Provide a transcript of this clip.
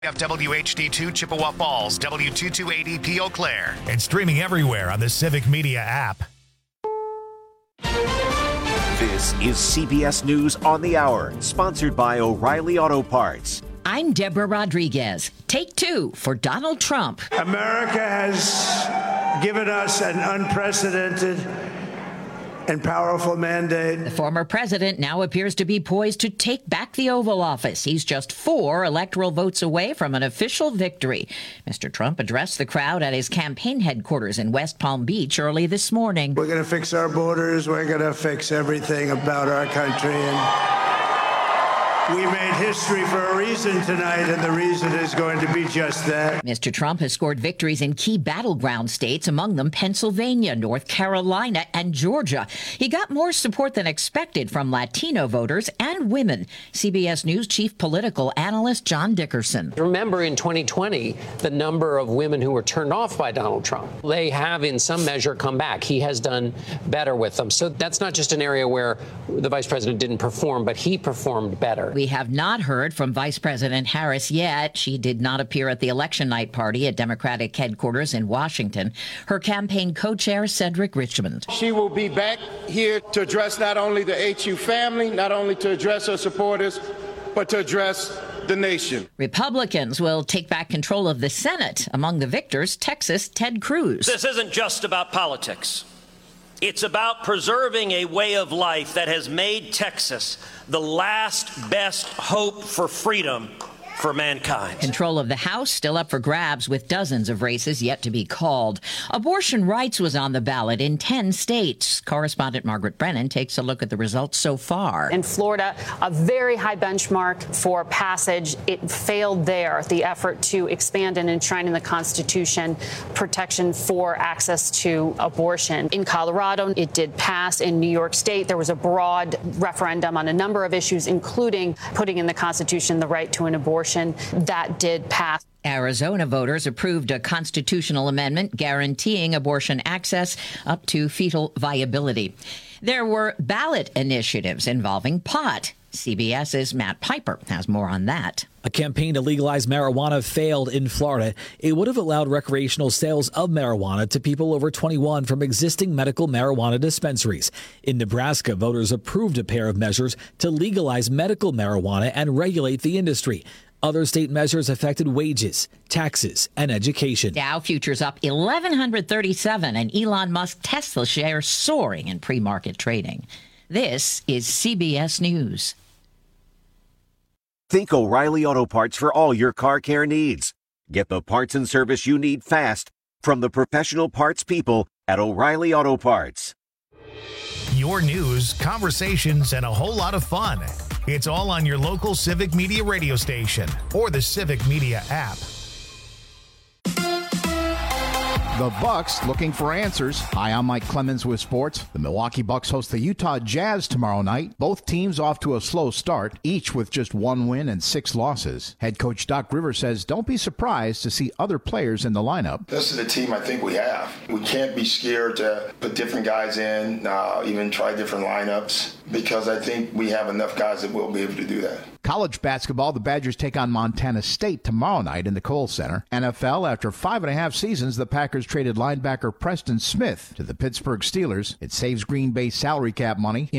WHD2 Chippewa Falls, W228EP Eau Claire, and streaming everywhere on the Civic Media app. This is CBS News on the Hour, sponsored by O'Reilly Auto Parts. I'm Deborah Rodriguez. Take two for Donald Trump. America has given us an unprecedented and powerful mandate. The former president now appears to be poised to take back the Oval Office. He's just 4 electoral votes away from an official victory. Mr. Trump addressed the crowd at his campaign headquarters in West Palm Beach early this morning. We're going to fix our borders. We're going to fix everything about our country. And we made history for a reason tonight, and the reason is going to be just that. Mr. Trump has scored victories in key battleground states, among them Pennsylvania, North Carolina, and Georgia. He got more support than expected from Latino voters and women. CBS News chief political analyst John Dickerson. Remember in 2020, the number of women who were turned off by Donald Trump. They have, in some measure, come back. He has done better with them. So that's not just an area where the vice president didn't perform, but he performed better. We have not heard from Vice President Harris yet. She did not appear at the election night party at Democratic headquarters in Washington. Her campaign co-chair, Cedric Richmond. She will be back here to address not only the HU family, not only to address her supporters, but to address the nation. Republicans will take back control of the Senate. Among the victors, Texas, Ted Cruz. This isn't just about politics. It's about preserving a way of life that has made Texas the last best hope for freedom for mankind. Control of the House still up for grabs, with dozens of races yet to be called. Abortion rights was on the ballot in 10 states. Correspondent Margaret Brennan takes a look at the results so far. In Florida, a very high benchmark for passage. It failed there. The effort to expand and enshrine in the Constitution protection for access to abortion. In Colorado, it did pass. In New York State, there was a broad referendum on a number of issues, including putting in the Constitution the right to an abortion. That did pass. Arizona voters approved a constitutional amendment guaranteeing abortion access up to fetal viability. There were ballot initiatives involving pot. CBS's Matt Piper has more on that. A campaign to legalize marijuana failed in Florida. It would have allowed recreational sales of marijuana to people over 21 from existing medical marijuana dispensaries. In Nebraska, voters approved a pair of measures to legalize medical marijuana and regulate the industry. Other state measures affected wages, taxes, and education. Dow futures up 1,137, and Elon Musk Tesla shares soaring in pre-market trading. This is CBS News. Think O'Reilly Auto Parts for all your car care needs. Get the parts and service you need fast from the professional parts people at O'Reilly Auto Parts. Your news, conversations, and a whole lot of fun. It's all on your local Civic Media radio station or the Civic Media app. The Bucks looking for answers. Hi, I'm Mike Clemens with sports. The Milwaukee Bucks host the Utah Jazz tomorrow night. Both teams off to a slow start, each with just 1 win and 6 losses. Head coach Doc Rivers says don't be surprised to see other players in the lineup. This is the team I think we have. We can't be scared to put different guys in, even try different lineups, because I think we have enough guys that will be able to do that. College basketball, the Badgers take on Montana State tomorrow night in the Kohl Center. NFL, after 5.5 seasons, the Packers traded linebacker Preston Smith to the Pittsburgh Steelers. It saves Green Bay salary cap money.